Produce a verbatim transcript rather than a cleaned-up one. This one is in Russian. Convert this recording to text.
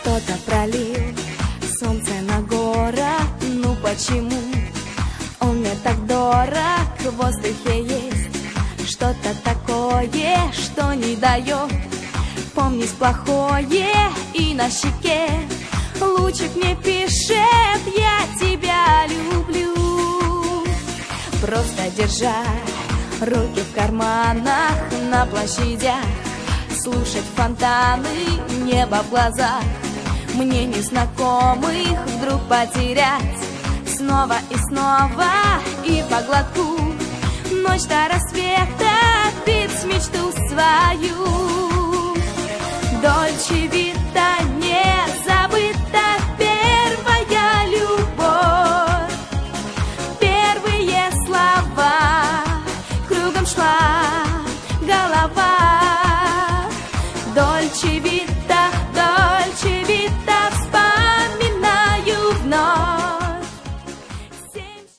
Кто-то пролил солнце на город. Ну почему он мне так дорог? В воздухе есть что-то такое, что не дает помнить плохое. И на щеке лучик мне пишет: я тебя люблю. Просто держа руки в карманах, на площадях слушать фонтаны, небо в глазах, мне незнакомых вдруг потерять снова и снова. И по глотку ночь до рассвета пить мечту свою. Дольче Вита, не забыта первая любовь, первые слова, кругом шла голова. Дольче Вита,